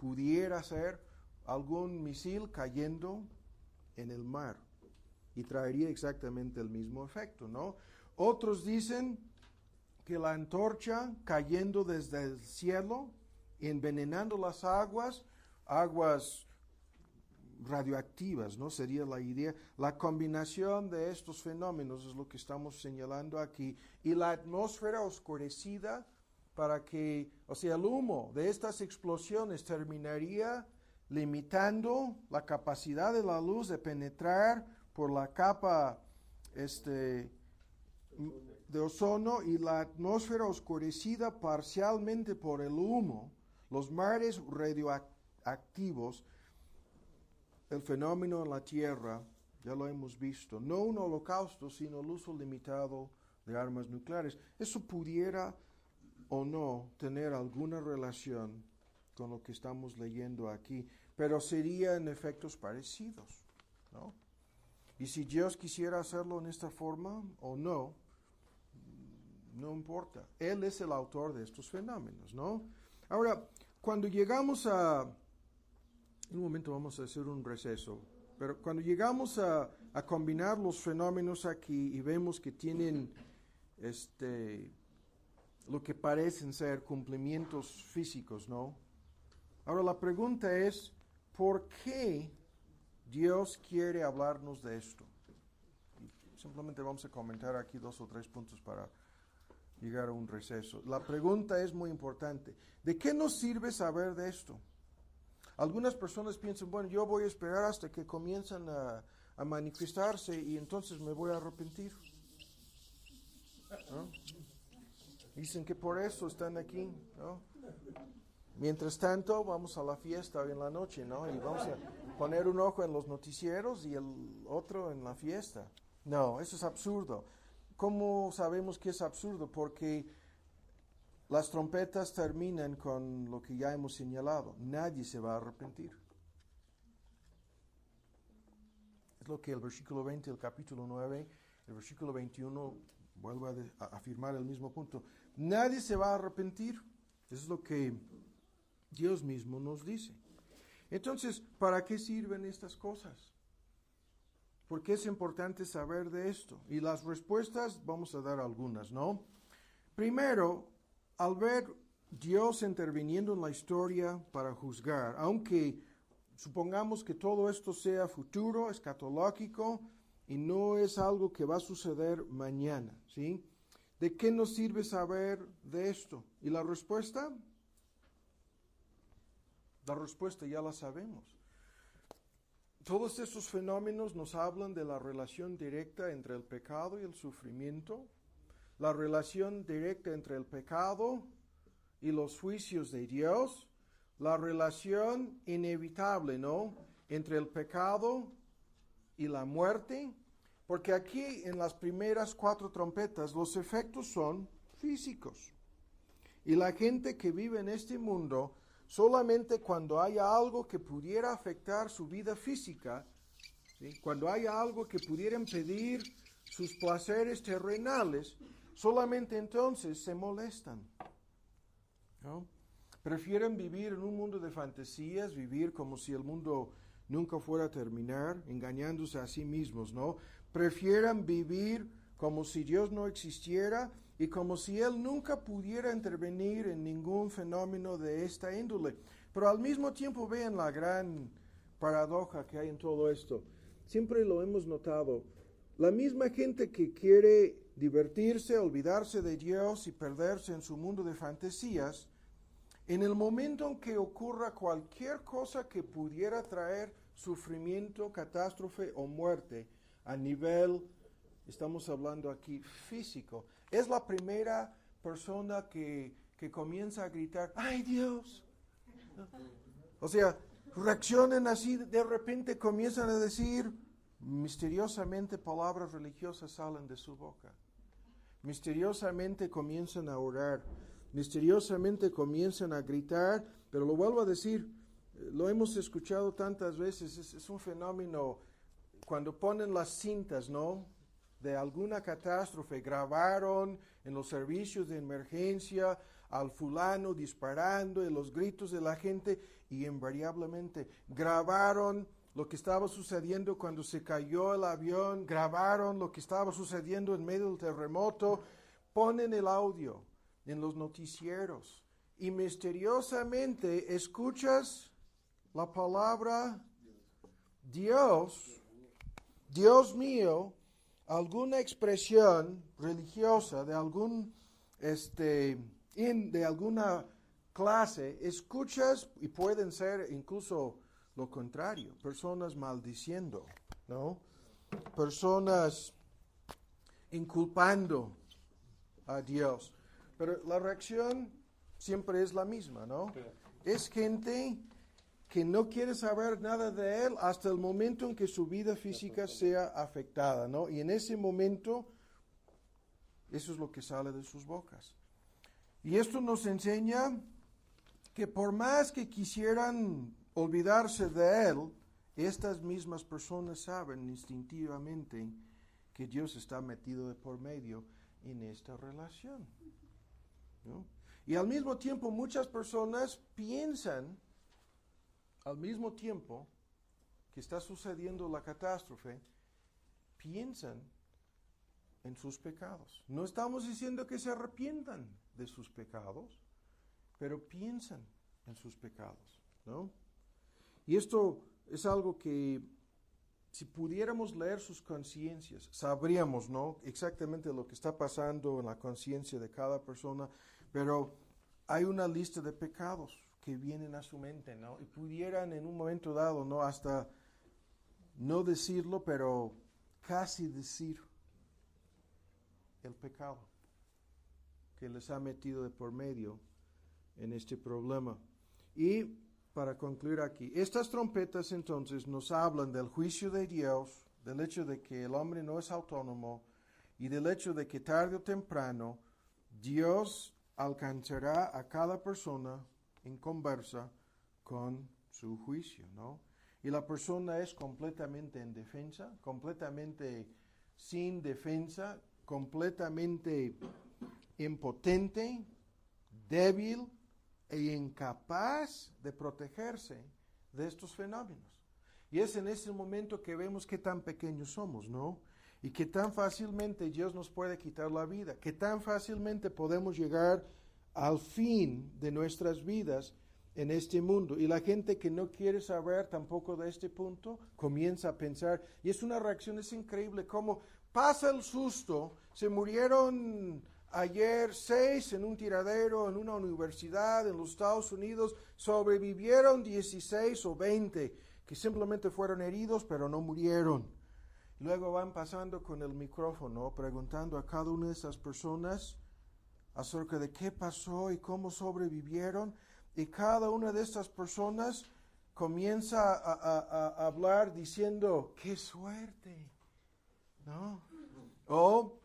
algún misil cayendo en el mar y traería exactamente el mismo efecto, ¿no? Otros dicen que la antorcha cayendo desde el cielo, envenenando las aguas, aguas radioactivas, ¿no? Sería la idea. La combinación de estos fenómenos es lo que estamos señalando aquí. Y la atmósfera oscurecida para que, o sea, el humo de estas explosiones terminaría limitando la capacidad de la luz de penetrar por la capa de ozono, y la atmósfera oscurecida parcialmente por el humo, los mares radioactivos, el fenómeno en la Tierra, ya lo hemos visto, no un holocausto, sino el uso limitado de armas nucleares. Eso pudiera o no tener alguna relación con lo que estamos leyendo aquí, pero sería en efectos parecidos, ¿no? Y si Dios quisiera hacerlo en esta forma o no, no importa. Él es el autor de estos fenómenos, ¿no? Ahora, cuando llegamos en un momento vamos a hacer un receso, pero cuando llegamos a combinar los fenómenos aquí y vemos que tienen lo que parecen ser cumplimientos físicos, ¿no? Ahora la pregunta es, ¿por qué Dios quiere hablarnos de esto? Simplemente vamos a comentar aquí 2 o 3 puntos para llegar a un receso. La pregunta es muy importante. ¿De qué nos sirve saber de esto? Algunas personas piensan, bueno, yo voy a esperar hasta que comienzan a manifestarse y entonces me voy a arrepentir, ¿no? Dicen que por eso están aquí, ¿no? Mientras tanto, vamos a la fiesta hoy en la noche, ¿no? Y vamos a poner un ojo en los noticieros y el otro en la fiesta. No, eso es absurdo. ¿Cómo sabemos que es absurdo? Porque las trompetas terminan con lo que ya hemos señalado. Nadie se va a arrepentir. Es lo que el versículo 20 del capítulo 9, el versículo 21 vuelve a afirmar el mismo punto. Nadie se va a arrepentir. Eso es lo que Dios mismo nos dice. Entonces, ¿para qué sirven estas cosas? ¿Por qué es importante saber de esto? Y las respuestas vamos a dar algunas, ¿no? Primero, al ver Dios interviniendo en la historia para juzgar, aunque supongamos que todo esto sea futuro, escatológico, y no es algo que va a suceder mañana, ¿sí? ¿De qué nos sirve saber de esto? ¿Y la respuesta? La respuesta ya la sabemos. Todos estos fenómenos nos hablan de la relación directa entre el pecado y el sufrimiento, la relación directa entre el pecado y los juicios de Dios, la relación inevitable, ¿no?, entre el pecado y la muerte, porque aquí en las primeras 4 trompetas los efectos son físicos. Y la gente que vive en este mundo, solamente cuando haya algo que pudiera afectar su vida física, ¿sí?, cuando haya algo que pudiera impedir sus placeres terrenales, solamente entonces se molestan, ¿no? Prefieren vivir en un mundo de fantasías, vivir como si el mundo nunca fuera a terminar, engañándose a sí mismos, ¿no? Prefieren vivir como si Dios no existiera y como si Él nunca pudiera intervenir en ningún fenómeno de esta índole. Pero al mismo tiempo vean la gran paradoja que hay en todo esto. Siempre lo hemos notado. La misma gente que quiere divertirse, olvidarse de Dios y perderse en su mundo de fantasías, en el momento en que ocurra cualquier cosa que pudiera traer sufrimiento, catástrofe o muerte a nivel, estamos hablando aquí, físico, es la primera persona que comienza a gritar, ¡ay Dios! O sea, reaccionan así, de repente comienzan a decir, misteriosamente palabras religiosas salen de su boca. Misteriosamente comienzan a orar, misteriosamente comienzan a gritar, pero lo vuelvo a decir, lo hemos escuchado tantas veces, es un fenómeno, cuando ponen las cintas, ¿no?, de alguna catástrofe, grabaron en los servicios de emergencia al fulano disparando y los gritos de la gente, y invariablemente grabaron lo que estaba sucediendo cuando se cayó el avión, grabaron lo que estaba sucediendo en medio del terremoto, ponen el audio en los noticieros y misteriosamente escuchas la palabra Dios, Dios mío, alguna expresión religiosa de de alguna clase, escuchas y pueden ser incluso lo contrario, personas maldiciendo, ¿no? Personas inculpando a Dios. Pero la reacción siempre es la misma, ¿no? Es gente que no quiere saber nada de Él hasta el momento en que su vida física sea afectada, ¿no? Y en ese momento, eso es lo que sale de sus bocas. Y esto nos enseña que por más que quisieran olvidarse de Él, estas mismas personas saben instintivamente que Dios está metido de por medio en esta relación, ¿no? Y al mismo tiempo muchas personas piensan, al mismo tiempo que está sucediendo la catástrofe, piensan en sus pecados. No estamos diciendo que se arrepientan de sus pecados, pero piensan en sus pecados, ¿no? Y esto es algo que si pudiéramos leer sus conciencias, sabríamos, ¿no?, exactamente lo que está pasando en la conciencia de cada persona, pero hay una lista de pecados que vienen a su mente, ¿no? Y pudieran en un momento dado, ¿no?, hasta no decirlo, pero casi decir el pecado que les ha metido de por medio en este problema. Y para concluir aquí, estas trompetas entonces nos hablan del juicio de Dios, del hecho de que el hombre no es autónomo y del hecho de que tarde o temprano Dios alcanzará a cada persona en conversa con su juicio, ¿no? Y la persona es completamente indefensa, completamente sin defensa, completamente impotente, débil e incapaz de protegerse de estos fenómenos. Y es en ese momento que vemos qué tan pequeños somos, ¿no? Y qué tan fácilmente Dios nos puede quitar la vida, qué tan fácilmente podemos llegar al fin de nuestras vidas en este mundo. Y la gente que no quiere saber tampoco de este punto, comienza a pensar, y es una reacción, es increíble cómo pasa el susto, se murieron ayer 6 en un tiradero en una universidad en los Estados Unidos, sobrevivieron 16 o 20 que simplemente fueron heridos pero no murieron. Luego van pasando con el micrófono preguntando a cada una de esas personas acerca de qué pasó y cómo sobrevivieron, y cada una de estas personas comienza a hablar diciendo, ¡qué suerte!, ¿no? O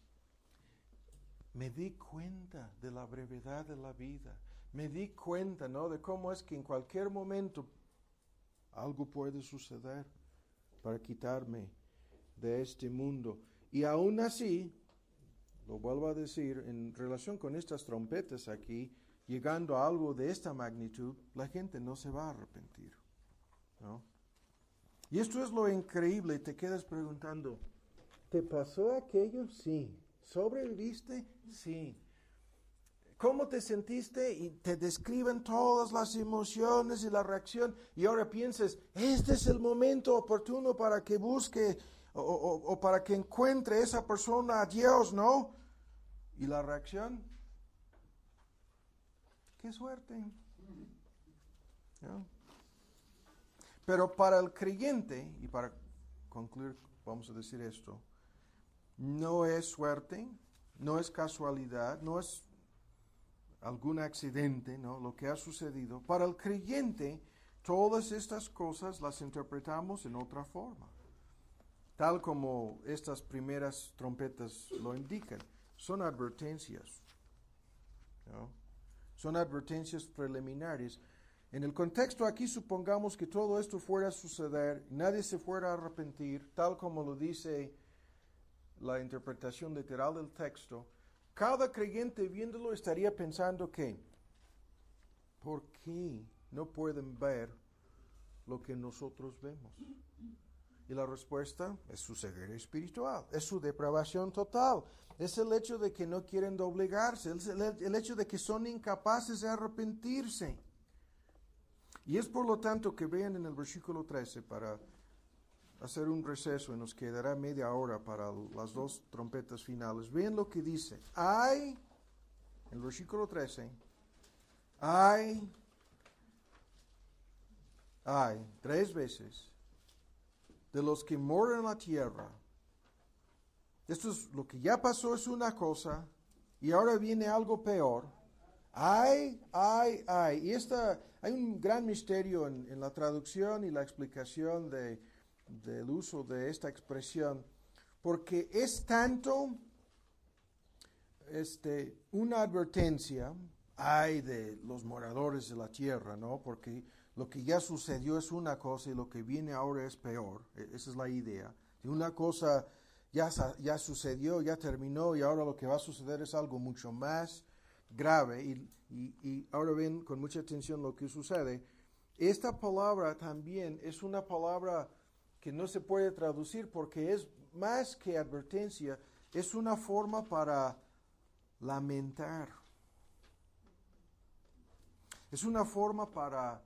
me di cuenta de la brevedad de la vida, me di cuenta, ¿no?, de cómo es que en cualquier momento algo puede suceder para quitarme de este mundo. Y aún así, lo vuelvo a decir, en relación con estas trompetas aquí, llegando a algo de esta magnitud, la gente no se va a arrepentir, ¿no? Y esto es lo increíble, te quedas preguntando, ¿te pasó aquello? Sí. ¿Sobreviviste? Sí. ¿Cómo te sentiste? Y te describen todas las emociones y la reacción, y ahora piensas, este es el momento oportuno para que busque o para que encuentre esa persona a Dios, ¿no? Y la reacción, ¡qué suerte! ¿No? Pero para el creyente, y para concluir, vamos a decir esto, no es suerte, no es casualidad, no es algún accidente, ¿no?, lo que ha sucedido. Para el creyente, todas estas cosas las interpretamos en otra forma, tal como estas primeras trompetas lo indican. Son advertencias, ¿no? Son advertencias preliminares. En el contexto aquí, supongamos que todo esto fuera a suceder, nadie se fuera a arrepentir, tal como lo dice la interpretación literal del texto. Cada creyente viéndolo estaría pensando que, ¿por qué no pueden ver lo que nosotros vemos? Y la respuesta es su ceguera espiritual, es su depravación total. Es el hecho de que no quieren doblegarse, es el hecho de que son incapaces de arrepentirse. Y es por lo tanto que vean en el versículo 13, para hacer un receso y nos quedará media hora para las dos trompetas finales. Vean lo que dice. En el versículo 13, hay 3 veces de los que moran en la tierra. Esto es lo que ya pasó, es una cosa, y ahora viene algo peor. Y hay un gran misterio en la traducción y la explicación del uso de esta expresión, porque es tanto una advertencia, de los moradores de la tierra, ¿no? Porque lo que ya sucedió es una cosa y lo que viene ahora es peor. Esa es la idea. Y una cosa ya sucedió, ya terminó, y ahora lo que va a suceder es algo mucho más grave. Y ahora ven con mucha atención lo que sucede. Esta palabra también es una palabra que no se puede traducir porque es más que advertencia, es una forma para lamentar. Es una forma para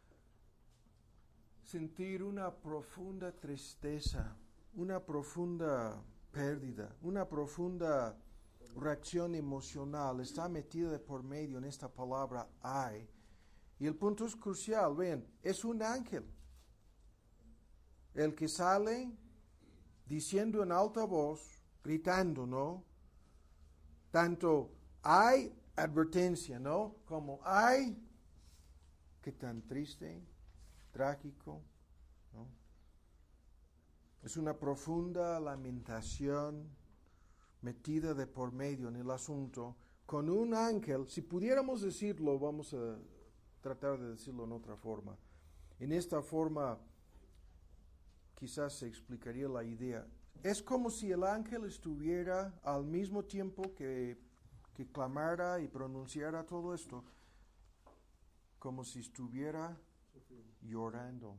sentir una profunda tristeza, una profunda pérdida, una profunda reacción emocional. Está metida de por medio en esta palabra hay. Y el punto es crucial, ven, es un ángel el que sale diciendo en alta voz, gritando, ¿no? Tanto hay advertencia, ¿no? Como hay, qué tan triste, trágico, ¿no? Es una profunda lamentación metida de por medio en el asunto, con un ángel. Si pudiéramos decirlo, vamos a tratar de decirlo en otra forma. En esta forma quizás se explicaría la idea. Es como si el ángel estuviera al mismo tiempo que clamara y pronunciara todo esto, como si estuviera llorando.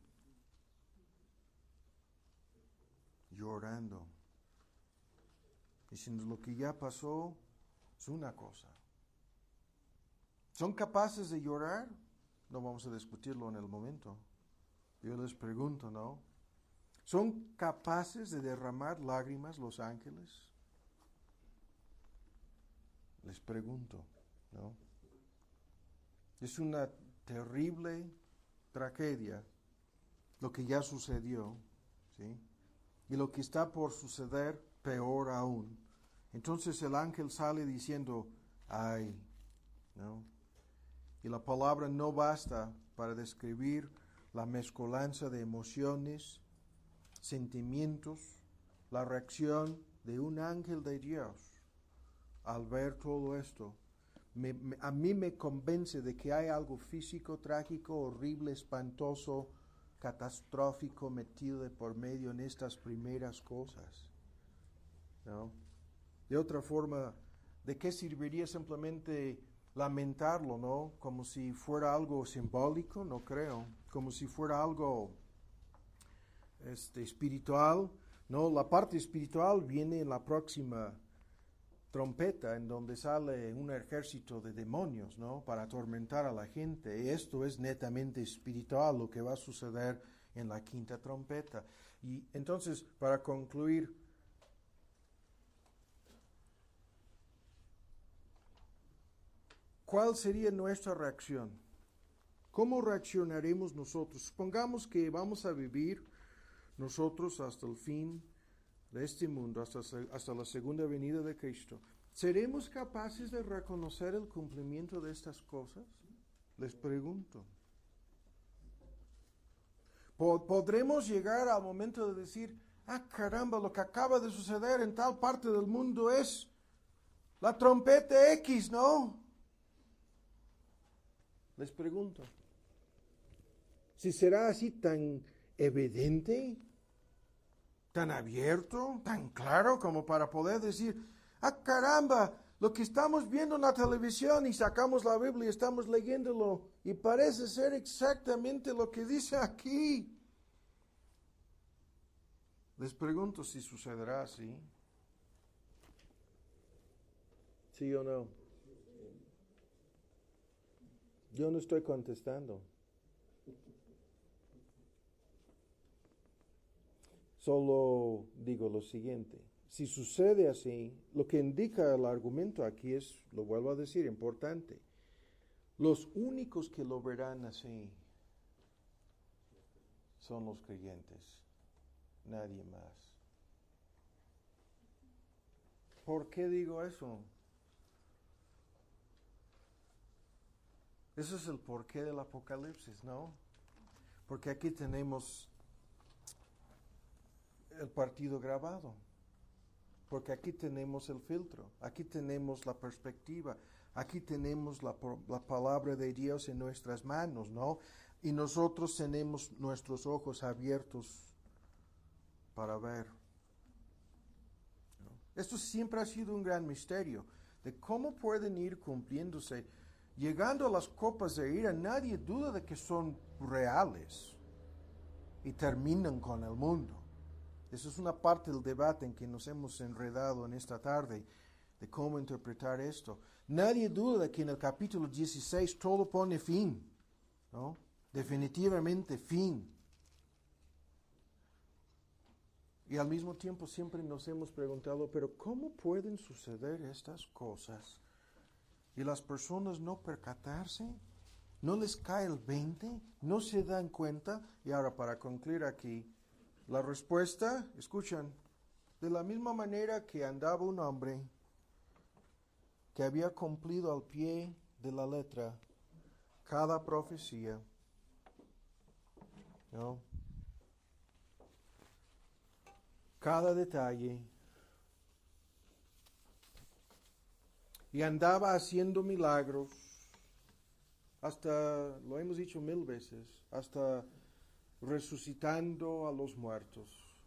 Diciendo lo que ya pasó es una cosa. ¿Son capaces de llorar? No vamos a discutirlo en el momento. Yo les pregunto, ¿no? ¿Son capaces de derramar lágrimas los ángeles? Les pregunto, ¿no? Es una terrible tragedia lo que ya sucedió, ¿sí? Y lo que está por suceder, peor aún. Entonces el ángel sale diciendo, ay, ¿no? Y la palabra no basta para describir la mezcolanza de emociones, sentimientos, la reacción de un ángel de Dios al ver todo esto. A mí me convence de que hay algo físico, trágico, horrible, espantoso, catastrófico metido de por medio en estas primeras cosas, ¿no? De otra forma, ¿de qué serviría simplemente lamentarlo, no? Como si fuera algo simbólico, no creo. Como si fuera algo espiritual, no. La parte espiritual viene en la próxima trompeta, en donde sale un ejército de demonios, ¿no? Para atormentar a la gente. Esto es netamente espiritual, lo que va a suceder en la quinta trompeta. Y entonces, para concluir, ¿cuál sería nuestra reacción? ¿Cómo reaccionaremos nosotros? Supongamos que vamos a vivir nosotros hasta el fin de este mundo, hasta la segunda venida de Cristo. ¿Seremos capaces de reconocer el cumplimiento de estas cosas? Les pregunto. ¿Podremos llegar al momento de decir, caramba, lo que acaba de suceder en tal parte del mundo es la trompeta X, ¿no? Les pregunto. Si será así tan evidente, tan abierto, tan claro como para poder decir, caramba, lo que estamos viendo en la televisión, y sacamos la Biblia y estamos leyéndolo y parece ser exactamente lo que dice aquí. Les pregunto si sucederá así. ¿Sí o no? Yo no estoy contestando. Solo digo lo siguiente. Si sucede así, lo que indica el argumento aquí es, lo vuelvo a decir, importante. Los únicos que lo verán así son los creyentes, nadie más. ¿Por qué digo eso? Ese es el porqué del Apocalipsis, ¿no? Porque aquí tenemos el partido grabado, porque aquí tenemos el filtro, aquí tenemos la perspectiva, aquí tenemos la palabra de Dios en nuestras manos, ¿no? Y nosotros tenemos nuestros ojos abiertos para ver. ¿No? Esto siempre ha sido un gran misterio, de cómo pueden ir cumpliéndose. Llegando a las copas de ira, nadie duda de que son reales y terminan con el mundo. Esa es una parte del debate en que nos hemos enredado en esta tarde, de cómo interpretar esto. Nadie duda de que en el capítulo 16 todo pone fin, ¿no? Definitivamente fin. Y al mismo tiempo siempre nos hemos preguntado, pero ¿cómo pueden suceder estas cosas? Y las personas no percatarse, no les cae el 20, no se dan cuenta. Y ahora para concluir aquí, la respuesta, escuchan, de la misma manera que andaba un hombre que había cumplido al pie de la letra cada profecía, ¿no? Cada detalle, y andaba haciendo milagros, hasta, lo hemos dicho 1000 veces, hasta resucitando a los muertos.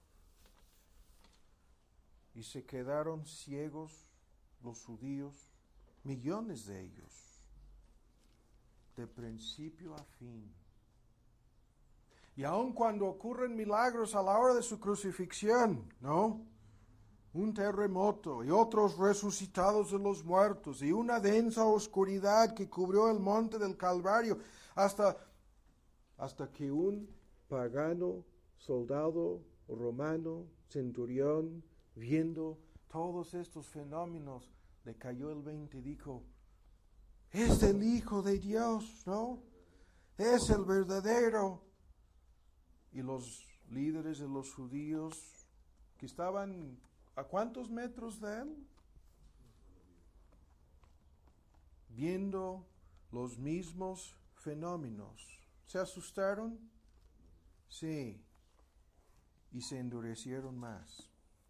Y se quedaron ciegos los judíos, millones de ellos, de principio a fin. Y aun cuando ocurren milagros a la hora de su crucifixión, ¿no? Un terremoto y otros resucitados de los muertos y una densa oscuridad que cubrió el monte del Calvario hasta que un pagano, soldado romano, centurión, viendo todos estos fenómenos, le cayó el 20 y dijo, es el Hijo de Dios, ¿no? Es el verdadero. Y los líderes de los judíos que estaban ¿a cuántos metros de él? Viendo los mismos fenómenos. ¿Se asustaron? Sí. Y se endurecieron más.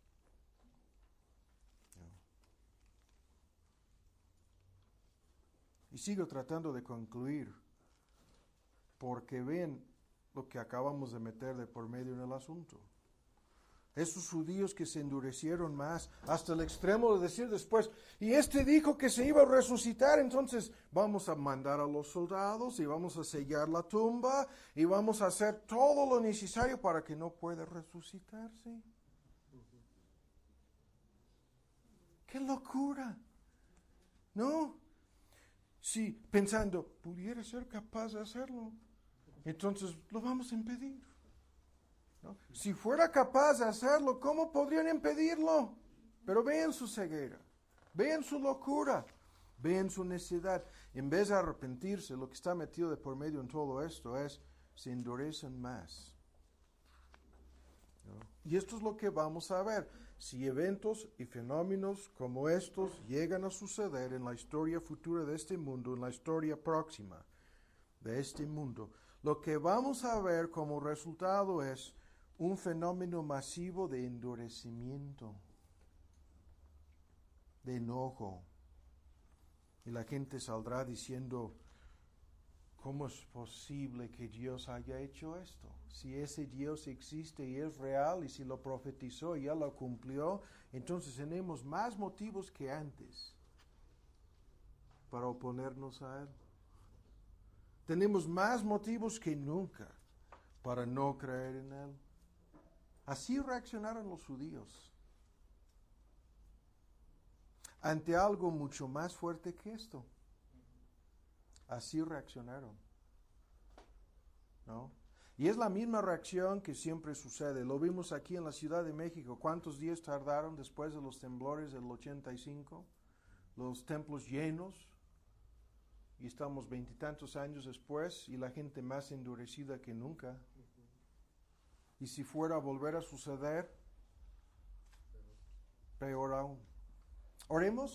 Y sigo tratando de concluir, porque ven lo que acabamos de meter de por medio en el asunto. Esos judíos que se endurecieron más, hasta el extremo de decir después, y este dijo que se iba a resucitar, entonces vamos a mandar a los soldados y vamos a sellar la tumba y vamos a hacer todo lo necesario para que no pueda resucitarse. ¡Qué locura! ¿No? Si pensando, pudiera ser capaz de hacerlo, entonces lo vamos a impedir. ¿No? Si fuera capaz de hacerlo, ¿cómo podrían impedirlo? Pero vean su ceguera, vean su locura, vean su necedad. En vez de arrepentirse, lo que está metido de por medio en todo esto es, se endurecen más. ¿No? Y esto es lo que vamos a ver. Si eventos y fenómenos como estos llegan a suceder en la historia futura de este mundo, en la historia próxima de este mundo, lo que vamos a ver como resultado es un fenómeno masivo de endurecimiento, de enojo. Y la gente saldrá diciendo, ¿cómo es posible que Dios haya hecho esto? Si ese Dios existe y es real y si lo profetizó y ya lo cumplió, entonces tenemos más motivos que antes para oponernos a Él. Tenemos más motivos que nunca para no creer en Él. Así reaccionaron los judíos ante algo mucho más fuerte que esto. Así reaccionaron, ¿no? Y es la misma reacción que siempre sucede. Lo vimos aquí en la Ciudad de México. ¿Cuántos días tardaron después de los temblores del 85? Los templos llenos. Y estamos 20 y tantos años después y la gente más endurecida que nunca. Y si fuera a volver a suceder, peor aún. Oremos.